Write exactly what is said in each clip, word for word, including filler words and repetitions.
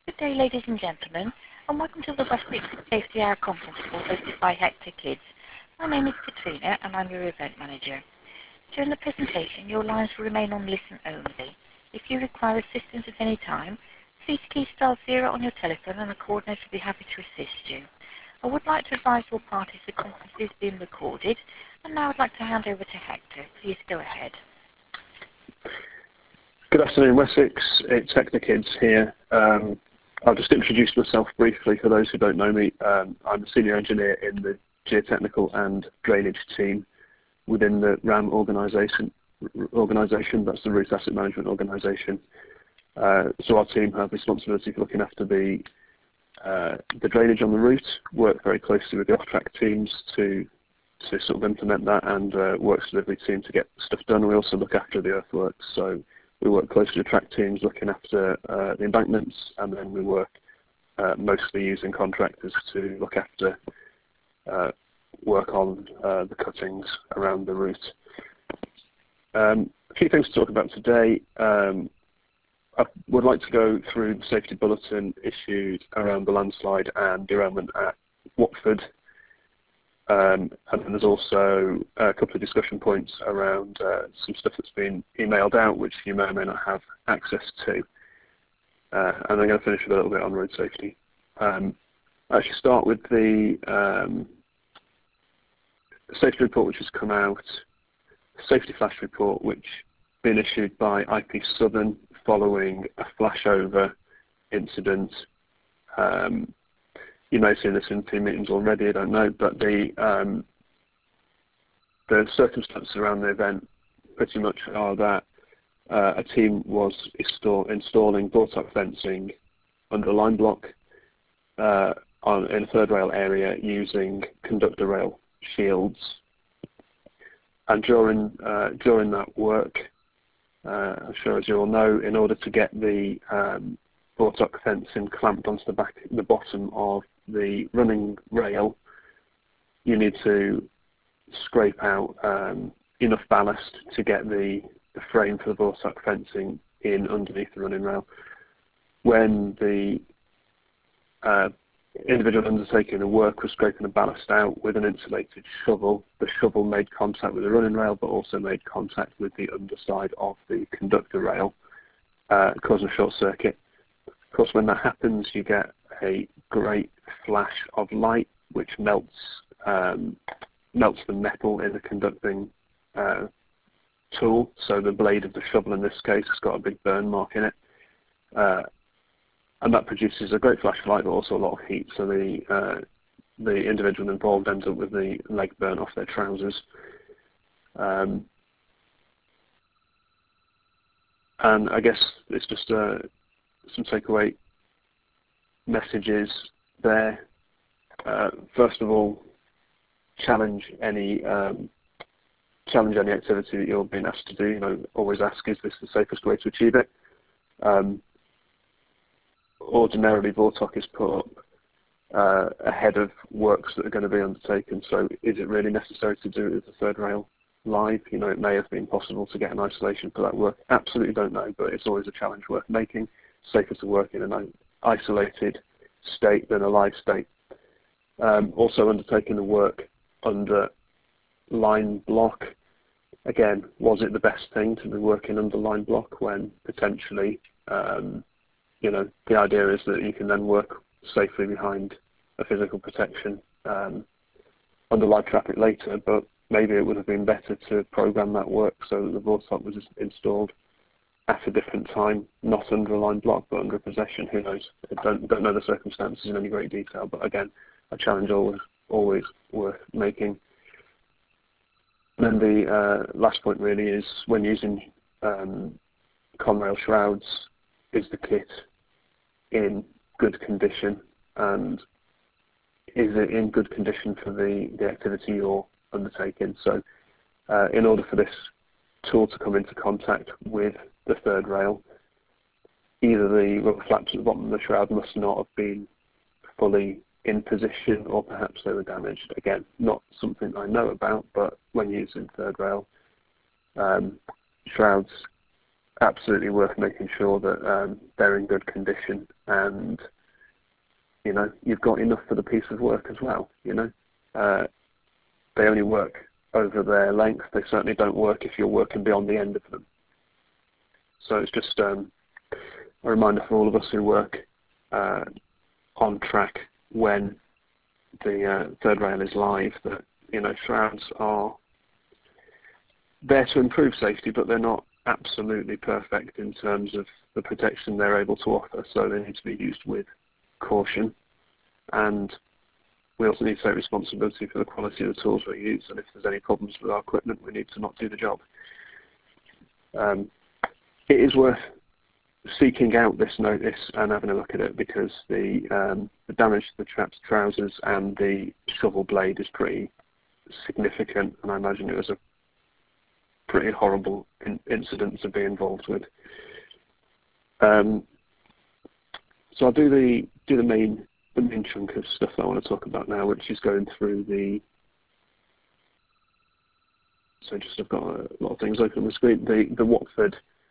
Good day, ladies and gentlemen, and welcome to the Wessex Safety Hour conference call hosted by Hector Kids. My name is Katrina, and I'm your event manager. During the presentation, your lines will remain on listen only. If you require assistance at any time, please key star zero on your telephone and a coordinator will be happy to assist you. I would like to advise all parties the conference is being recorded, and now I'd like to hand over to Hector. Please go ahead. Good afternoon, Wessex. It's Hector Kids here. Um, I'll just introduce myself briefly for those who don't know me. Um, I'm a senior engineer in the geotechnical and drainage team within the RAM organisation. Organisation, that's the Route Asset Management Organisation. Uh, so our team have responsibility for looking after the uh, the drainage on the route. Work very closely with the off-track teams to to sort of implement that, and uh, works delivery team to get stuff done. We also look after the earthworks. So we work closely with track teams looking after uh, the embankments, and then we work uh, mostly using contractors to look after uh, work on uh, the cuttings around the route. Um, a few things to talk about today. Um, I would like to go through the safety bulletin issued around the landslide and derailment at Watford. Um, and then there's also a couple of discussion points around uh, some stuff that's been emailed out, which you may or may not have access to. Uh, and I'm going to finish with a little bit on road safety. Um, I actually start with the um, safety report which has come out, safety flash report which has been issued by I P Southern following a flashover incident. Um, You may have seen this in team meetings already, I don't know, but the um, the circumstances around the event pretty much are that uh, a team was install, installing Vortoc fencing under a line block uh, on, in a third rail area using conductor rail shields. And during, uh, during that work, uh, I'm sure as you all know, in order to get the um, Vortoc fencing clamped onto the back, the bottom of the running rail, you need to scrape out um, enough ballast to get the, the frame for the Vortoc fencing in underneath the running rail. When the uh, individual undertaking the work was scraping the ballast out with an insulated shovel, the shovel made contact with the running rail, but also made contact with the underside of the conductor rail, uh, causing a short circuit. Of course, when that happens, you get a great flash of light which melts um, melts the metal in the conducting uh, tool. So the blade of the shovel in this case has got a big burn mark in it, uh, and that produces a great flash of light, but also a lot of heat. So the uh, the individual involved ends up with the leg burn off their trousers. Um, and I guess it's just uh, some takeaway messages there. Uh, first of all, challenge any um, challenge any activity that you're being asked to do. You know, always ask, is this the safest way to achieve it? Um, ordinarily, Vortoc is put up uh, ahead of works that are going to be undertaken. So, is it really necessary to do it with the third rail live? You know, it may have been possible to get an isolation for that work. Absolutely don't know, but it's always a challenge worth making. Safer to work in an isolated state than a live state. Um, also undertaking the work under line block. Again, was it the best thing to be working under line block when potentially, um, you know, the idea is that you can then work safely behind a physical protection um, under live traffic later, but maybe it would have been better to program that work so that the Vortoc was installed at a different time, not under a line block, but under a possession. Who knows? I don't, don't know the circumstances in any great detail, but again, a challenge always, always worth making. And then the uh, last point really is when using um, Conrail shrouds, is the kit in good condition, and is it in good condition for the, the activity you're undertaking? So uh, in order for this tool to come into contact with the third rail, either the rubber flaps at the bottom of the shroud must not have been fully in position, or perhaps they were damaged. Again, not something I know about, but when using third rail um, shrouds, absolutely worth making sure that um, they're in good condition, and you know you've got enough for the piece of work as well. You know, uh, they only work over their length. They certainly don't work if you're working beyond the end of them. So it's just um, a reminder for all of us who work uh, on track when the uh, third rail is live that you know shrouds are there to improve safety, but they're not absolutely perfect in terms of the protection they're able to offer. So they need to be used with caution, and we also need to take responsibility for the quality of the tools we use. And if there's any problems with our equipment, we need to not do the job. Um, it is worth seeking out this notice and having a look at it, because the, um, the damage to the trapped trousers and the shovel blade is pretty significant, and I imagine it was a pretty horrible in incident to be involved with. Um, so I'll do the do the main the main chunk of stuff that I want to talk about now, which is going through the. So just I've got a lot of things open on the screen. The the Watford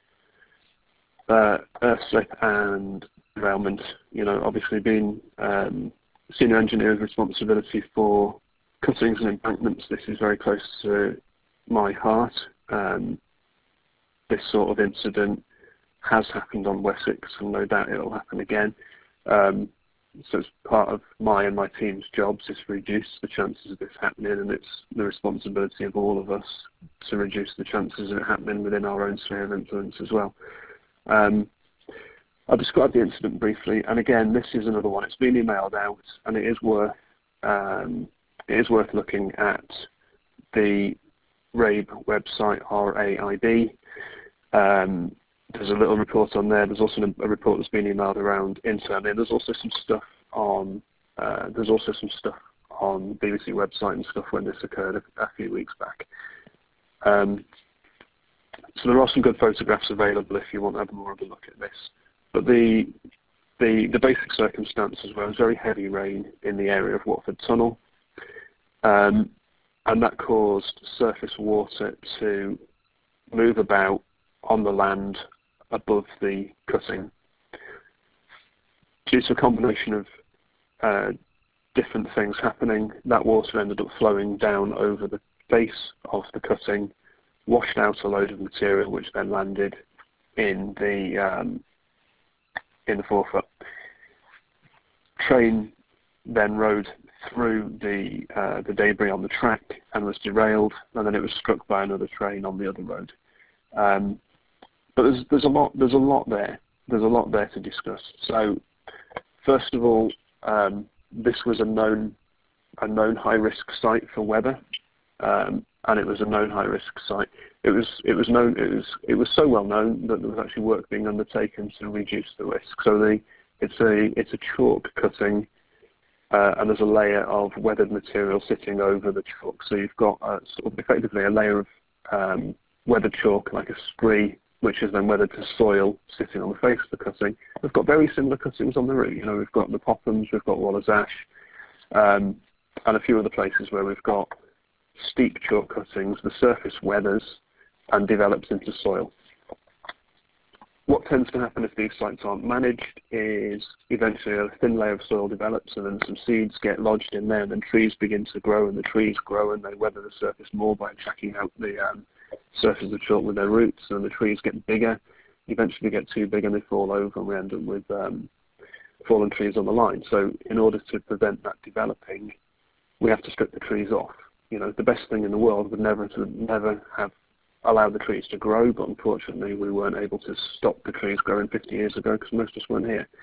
uh, earth slip and derailment. You know, obviously being um, senior engineer with responsibility for cuttings and embankments, this is very close to my heart. Um, this sort of incident has happened on Wessex, and no doubt it will happen again. Um, so it's part of my and my team's jobs is to reduce the chances of this happening, and it's the responsibility of all of us to reduce the chances of it happening within our own sphere of influence as well. Um, I'll describe the incident briefly, and again, this is another one. It's been emailed out, and it is worth um, it is worth looking at the RAIB website, R A I B. Um, there's a little report on there. There's also a, a report that's been emailed around internally. There's also some stuff on. Uh, there's also some stuff on B B C website and stuff when this occurred a, a few weeks back. Um, so there are some good photographs available if you want to have more of a look at this. But the the the basic circumstances were very heavy rain in the area of Watford Tunnel. Um, and that caused surface water to move about on the land above the cutting. Due to a combination of uh, different things happening, that water ended up flowing down over the face of the cutting, washed out a load of material, which then landed in the um, in the forefoot. Train then rode through the uh, the debris on the track and was derailed, and then it was struck by another train on the other road. Um, but there's there's a lot there's a lot there there's a lot there to discuss. So first of all, um, this was a known a known high risk site for weather, um, and it was a known high risk site. It was it was known it was it was so well known that there was actually work being undertaken to reduce the risk. So the it's a it's a chalk cutting. Uh, and there's a layer of weathered material sitting over the chalk. So you've got uh, sort of effectively a layer of um, weathered chalk, like a spree, which is then weathered to soil, sitting on the face of the cutting. We've got very similar cuttings on the route. You know, we've got the Pophams, we've got Waller's Ash, um, and a few other places where we've got steep chalk cuttings. The surface weathers and develops into soil. What tends to happen if these sites aren't managed is eventually a thin layer of soil develops, and then some seeds get lodged in there, and then trees begin to grow, and the trees grow and they weather the surface more by jacking out the um, surface of the chalk with their roots, and the trees get bigger, eventually get too big and they fall over, and we end up with um, fallen trees on the line. So in order to prevent that developing, we have to strip the trees off. You know, the best thing in the world would never to never have allowed the trees to grow, but unfortunately we weren't able to stop the trees growing fifty years ago because most of us weren't here.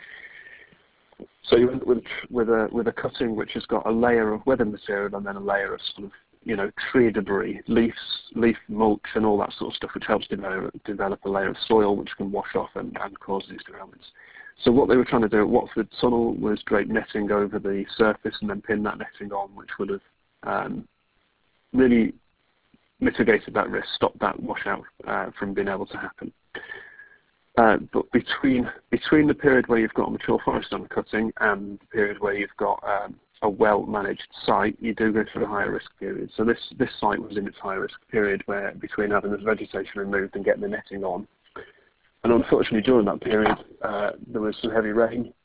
So you end up with with a with a cutting which has got a layer of weathered material and then a layer of sort of you know tree debris, leaves, leaf mulch, and all that sort of stuff, which helps develop develop a layer of soil which can wash off and, and cause these derailments. So what they were trying to do at Watford Tunnel was drape netting over the surface and then pin that netting on, which would have um, really mitigated that risk, stopped that washout uh, from being able to happen. Uh, but between between the period where you've got a mature forest on the cutting and the period where you've got um, a well-managed site, you do go through a higher risk period. So this, this site was in its high risk period, where between having this vegetation removed and getting the netting on, and unfortunately during that period uh, there was some heavy rain.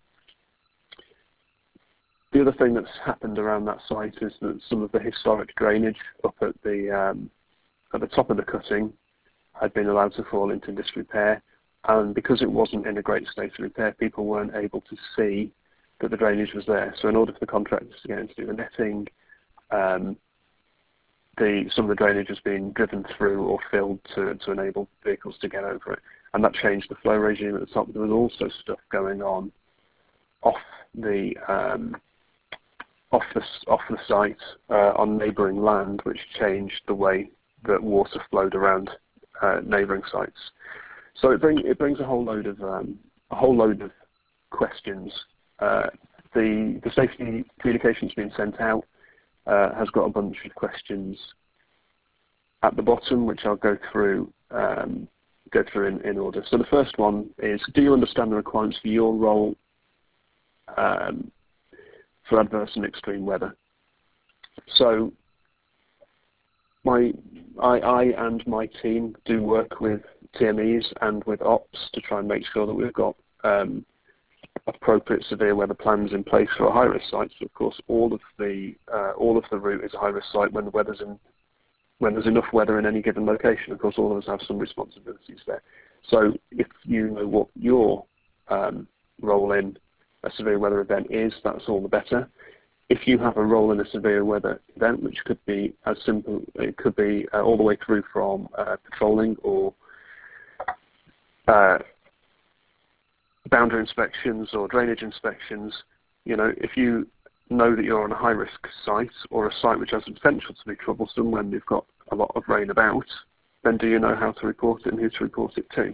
The other thing that's happened around that site is that some of the historic drainage up at the um, at the top of the cutting had been allowed to fall into disrepair, and because it wasn't in a great state of repair, people weren't able to see that the drainage was there. So in order for the contractors to get in to do the netting, um, the, some of the drainage has been driven through or filled to, to enable vehicles to get over it, and that changed the flow regime at the top. There was also stuff going on off the um, off the off the site uh, on neighbouring land, which changed the way that water flowed around uh, neighbouring sites. So it brings it brings a whole load of um, a whole load of questions. Uh, the the safety communications being sent out uh, has got a bunch of questions at the bottom, which I'll go through um, go through in, in order. So the first one is: do you understand the requirements for your role um, for adverse and extreme weather? So my I, I and my team do work with T M Es and with ops to try and make sure that we've got um, appropriate severe weather plans in place for a high-risk site. So of course, all of the uh, all of the route is a high-risk site when the weather's in when there's enough weather in any given location. Of course, all of us have some responsibilities there. So if you know what your um, role in a severe weather event is, that's all the better. If you have a role in a severe weather event, which could be as simple, it could be uh, all the way through from uh, patrolling or uh, boundary inspections or drainage inspections, you know, if you know that you're on a high-risk site or a site which has the potential to be troublesome when you've got a lot of rain about, then do you know how to report it and who to report it to?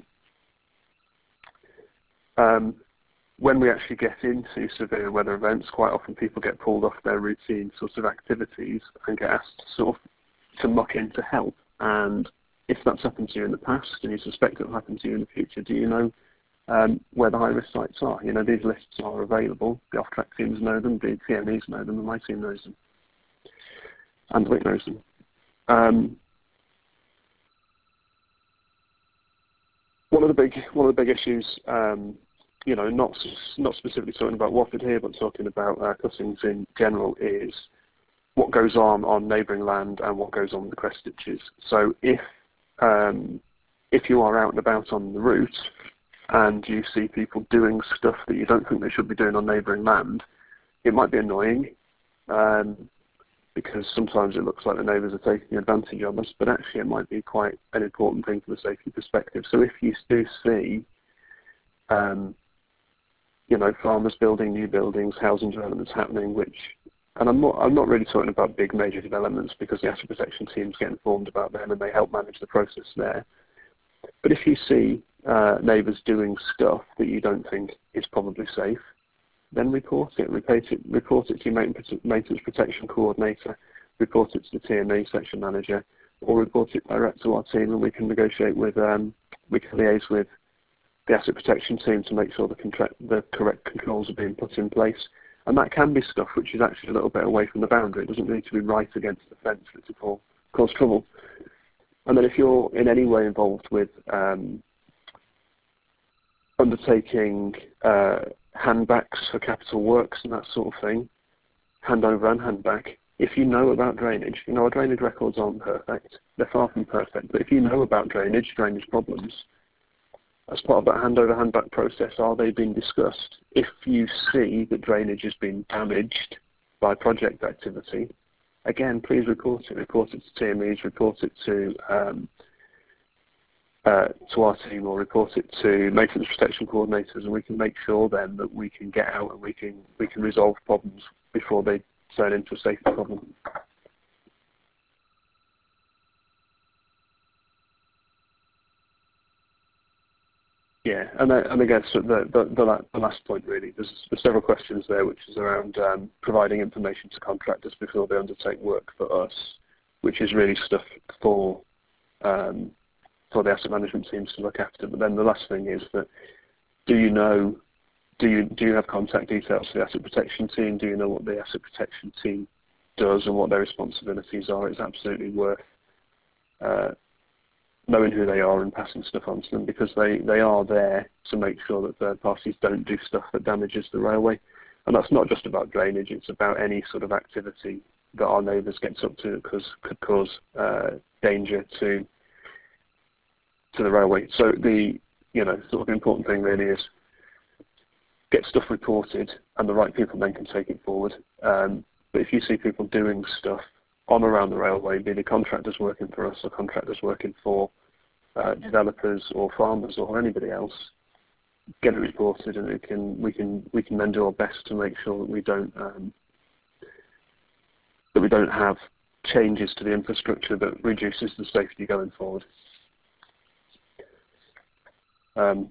Um, when we actually get into severe weather events, quite often people get pulled off their routine sorts of activities and get asked sort of to muck in to help. And if that's happened to you in the past and you suspect it will happen to you in the future, do you know um, where the high-risk sites are? You know, these lists are available. The off-track teams know them, the T M Es know them, and my team knows them. And Wick knows them. Um, one of the big one of the big issues, um, you know, not not specifically talking about Watford here, but talking about uh, cuttings in general, is what goes on on neighbouring land and what goes on with the crest ditches. So if um, if you are out and about on the route and you see people doing stuff that you don't think they should be doing on neighbouring land, it might be annoying um, because sometimes it looks like the neighbours are taking advantage of us, but actually it might be quite an important thing from a safety perspective. So if you do see um, you know, farmers building new buildings, housing developments happening, which, and I'm not, I'm not really talking about big major developments because the asset protection teams get informed about them and they help manage the process there. But if you see uh, neighbours doing stuff that you don't think is probably safe, then report it. Report it, report it to your maintenance protection coordinator, report it to the T M E section manager, or report it direct to our team, and we can negotiate with, um, we can liaise with the asset protection team to make sure the, contract, the correct controls are being put in place. And that can be stuff which is actually a little bit away from the boundary. It doesn't need to be right against the fence for it to cause, cause trouble. And then if you're in any way involved with um, undertaking uh, handbacks for capital works and that sort of thing, handover and handback, if you know about drainage, you know, our drainage records aren't perfect. They're far from perfect. But if you know about drainage, drainage problems, as part of that handover handback process, are they being discussed? If you see that drainage has been damaged by project activity, again, please report it. Report it to T M Es, report it to um, uh, to our team, or report it to maintenance protection coordinators, and we can make sure then that we can get out and we can we can resolve problems before they turn into a safety problem. Yeah, and I, and I guess the, the, the, the last point really, there's, there's several questions there, which is around um, providing information to contractors before they undertake work for us, which is really stuff for um, for the asset management teams to look after. But then the last thing is that, do you know, do you do you have contact details for the asset protection team? Do you know what the asset protection team does and what their responsibilities are? It's absolutely worth uh, knowing who they are and passing stuff on to them, because they, they are there to make sure that third parties don't do stuff that damages the railway. And that's not just about drainage, it's about any sort of activity that our neighbours gets up to because could cause uh, danger to to the railway. So the you know sort of important thing really is get stuff reported, and the right people then can take it forward. Um, but if you see people doing stuff on around the railway, be the contractors working for us or contractors working for uh, developers or farmers or anybody else, get it reported, and it can we can we can then do our best to make sure that we don't um, that we don't have changes to the infrastructure that reduces the safety going forward. Um,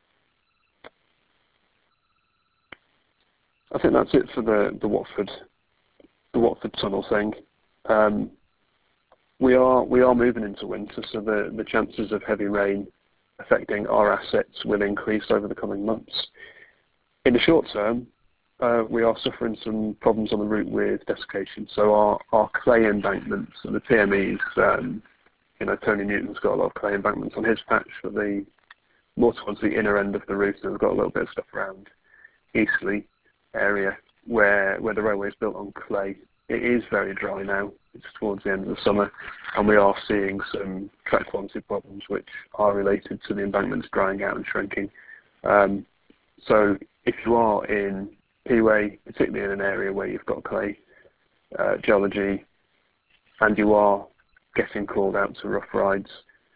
I think that's it for the the Watford the Watford tunnel thing. Um, we are we are moving into winter, so the the chances of heavy rain affecting our assets will increase over the coming months. In the short term, uh, we are suffering some problems on the route with desiccation. So our, our clay embankments and the T M Es, um, you know, Tony Newton's got a lot of clay embankments on his patch, for the more towards the inner end of the route, and we've got a little bit of stuff around Eastleigh area where where the railway is built on clay. It is very dry now. It's towards the end of the summer, and we are seeing some track quality problems which are related to the embankments drying out and shrinking. Um, so if you are in P-Way, particularly in an area where you've got clay uh, geology, and you are getting called out to rough rides,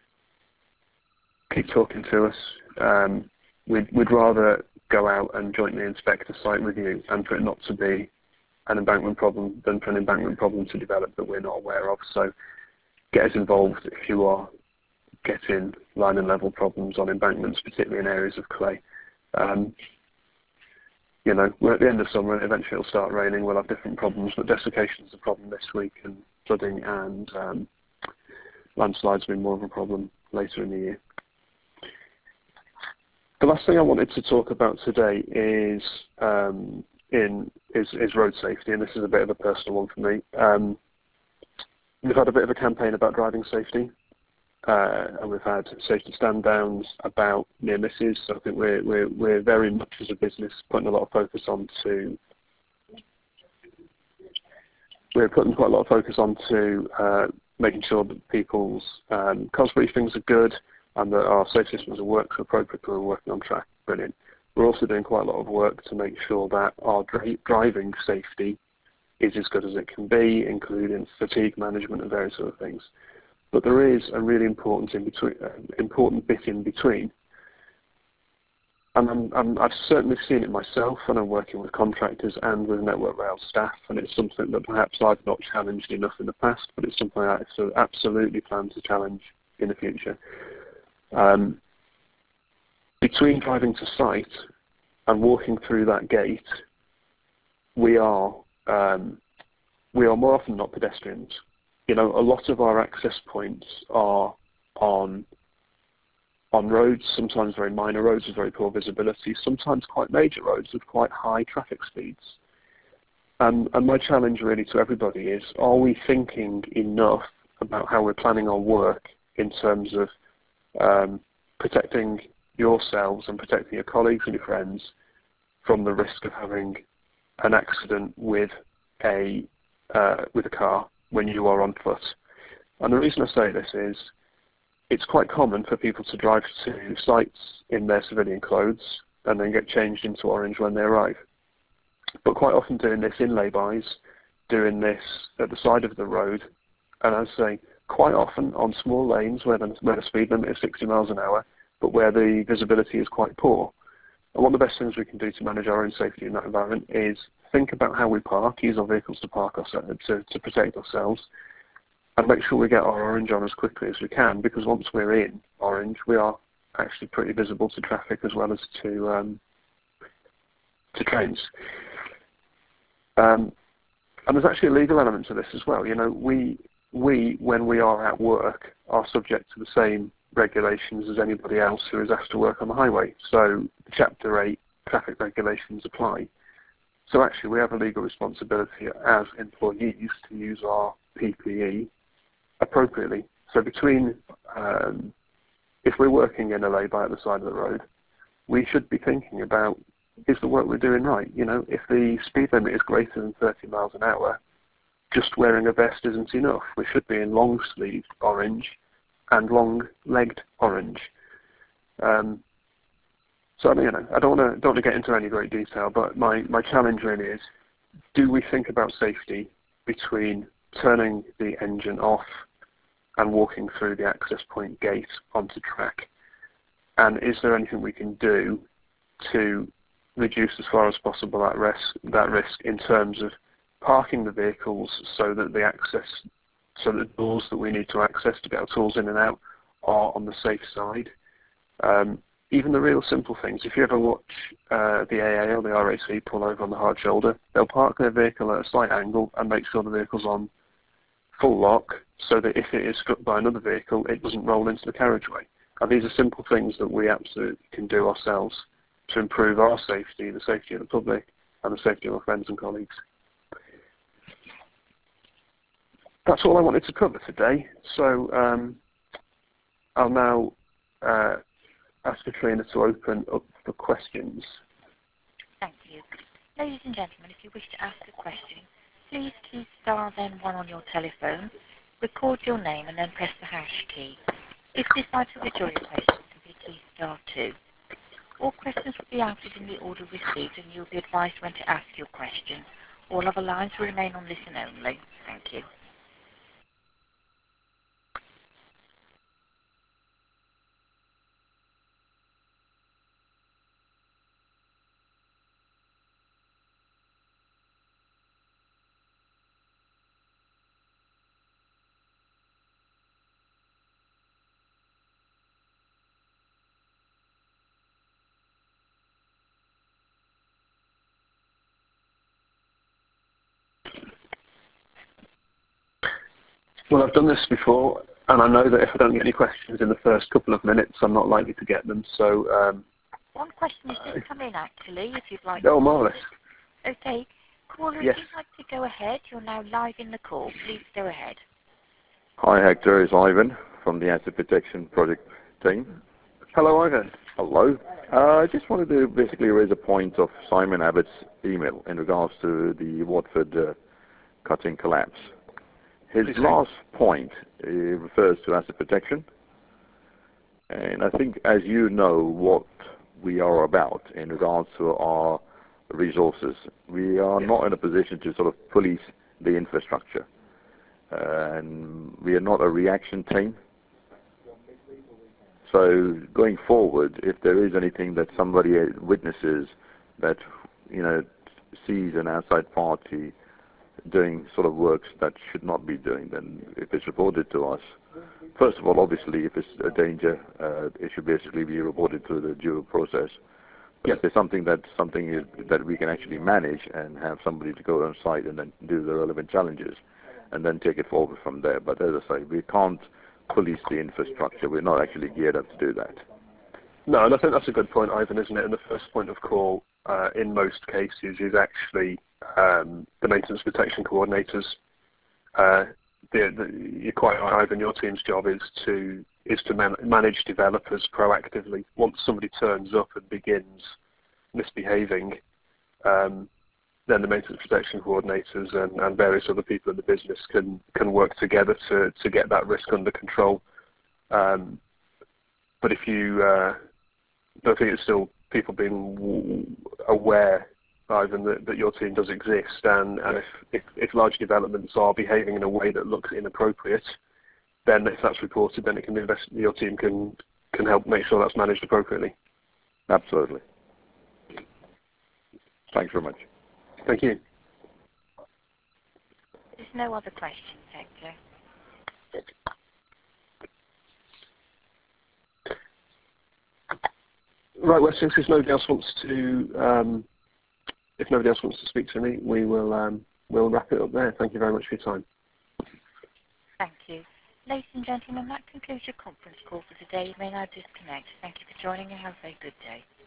keep talking to us. Um, we'd, we'd rather go out and jointly inspect a site with you and for it not to be an embankment problem than for an embankment problem to develop that we're not aware of. So get us involved if you are getting line and level problems on embankments, particularly in areas of clay. Um, you know, we're at the end of summer and eventually it'll start raining, we'll have different problems, but desiccation is a problem this week, and flooding and um, landslides will be more of a problem later in the year. The last thing I wanted to talk about today is um, in is, is road safety, and this is a bit of a personal one for me. Um, we've had a bit of a campaign about driving safety, uh, and we've had safety stand downs about near misses. So I think we're, we're, we're very much as a business putting a lot of focus on to we're putting quite a lot of focus on to uh, making sure that people's um, cause briefings are good and that our safe systems are working appropriately and working on track. Brilliant. We're also doing quite a lot of work to make sure that our dri driving safety is as good as it can be, including fatigue management and various other things. But there is a really important in between, uh, important bit in between. And I'm, I'm, I've certainly seen it myself when I'm working with contractors and with Network Rail staff, and it's something that perhaps I've not challenged enough in the past, but it's something I absolutely plan to challenge in the future. Um, between driving to site and walking through that gate, we are um, we are more often not pedestrians. You know, a lot of our access points are on on roads, sometimes very minor roads with very poor visibility, sometimes quite major roads with quite high traffic speeds. Um, and my challenge really to everybody is, are we thinking enough about how we're planning our work in terms of um, protecting yourselves and protecting your colleagues and your friends from the risk of having an accident with a uh, with a car when you are on foot? And the reason I say this is it's quite common for people to drive to sites in their civilian clothes and then get changed into orange when they arrive. But quite often doing this in laybys, doing this at the side of the road, and as I say, quite often on small lanes where the, where the speed limit is sixty miles an hour, but where the visibility is quite poor. And one of the best things we can do to manage our own safety in that environment is think about how we park, use our vehicles to park ourselves, to, to protect ourselves, and make sure we get our orange on as quickly as we can, because once we're in orange, we are actually pretty visible to traffic as well as to um, to trains. Um, and there's actually a legal element to this as well. You know, we we when we are at work are subject to the same regulations as anybody else who is asked to work on the highway. So Chapter eight traffic regulations apply. So actually we have a legal responsibility as employees to use our P P E appropriately. So between, um, if we're working in a lay-by at the side of the road, we should be thinking about, is the work we're doing right? You know, if the speed limit is greater than thirty miles an hour, just wearing a vest isn't enough. We should be in long-sleeved orange and long-legged orange. Um, so, I mean, you know, I don't want to don't want to get into any great detail, but my, my challenge really is, do we think about safety between turning the engine off and walking through the access point gate onto track? And is there anything we can do to reduce as far as possible that risk, that risk in terms of parking the vehicles so that the access, so that the doors that we need to access to get our tools in and out are on the safe side? Um, even the real simple things. If you ever watch uh, the A A or the R A C pull over on the hard shoulder, they'll park their vehicle at a slight angle and make sure the vehicle's on full lock so that if it is struck by another vehicle, it doesn't roll into the carriageway. And these are simple things that we absolutely can do ourselves to improve our safety, the safety of the public, and the safety of our friends and colleagues. That's all I wanted to cover today. So um, I'll now uh, ask Katrina to open up for questions. Thank you. Ladies and gentlemen, if you wish to ask a question, please key star then one on your telephone, record your name and then press the hash key. If you decide to withdraw your question, simply key star two. All questions will be answered in the order received and you'll be advised when to ask your question. All other lines will remain on listen only. Thank you. Well, I've done this before, and I know that if I don't get any questions in the first couple of minutes, I'm not likely to get them. So, um, one question has just come in, actually, if you'd like. Oh, marvellous. Okay. Caller, yes. if you'd like to go ahead, you're now live in the call. Please go ahead. Hi, Hector. It's Ivan from the Asset Protection Project team. Hello, Ivan. Hello. Uh, I just wanted to basically raise a point of Simon Abbott's email in regards to the Watford uh, cutting collapse. His Please last point uh, refers to asset protection. And I think, as you know, what we are about in regards to our resources, we are yes. not in a position to sort of police the infrastructure. Uh, and we are not a reaction team. So going forward, if there is anything that somebody witnesses that, you know, sees an outside party doing sort of works that should not be doing, then if it's reported to us, first of all, obviously, if it's a danger, uh, it should basically be reported through the due process. But yes. if there's something that something is, that we can actually manage and have somebody to go on site and then do the relevant challenges, and then take it forward from there. But as I say, we can't police the infrastructure. We're not actually geared up to do that. No, and I think that's a good point, Ivan, isn't it? And the first point of call, uh, in most cases, is actually um, the maintenance protection coordinators. Uh, the, the, you're quite right, Ivan. Your team's job is to is to man manage developers proactively. Once somebody turns up and begins misbehaving, um, then the maintenance protection coordinators and, and various other people in the business can can work together to to get that risk under control. Um, but if you, uh, I think it's still people being w aware, Ivan, that, that your team does exist, and, and if, if if large developments are behaving in a way that looks inappropriate, then if that's reported, then it can be invest your team can can help make sure that's managed appropriately. Absolutely. Thanks very much. Thank you. There's no other questions, Hector. Right, well, since if nobody else wants to, um, if nobody else wants to speak to me, we will um, we'll wrap it up there. Thank you very much for your time. Thank you. Ladies and gentlemen, that concludes your conference call for today. You may now disconnect. Thank you for joining and have a very good day.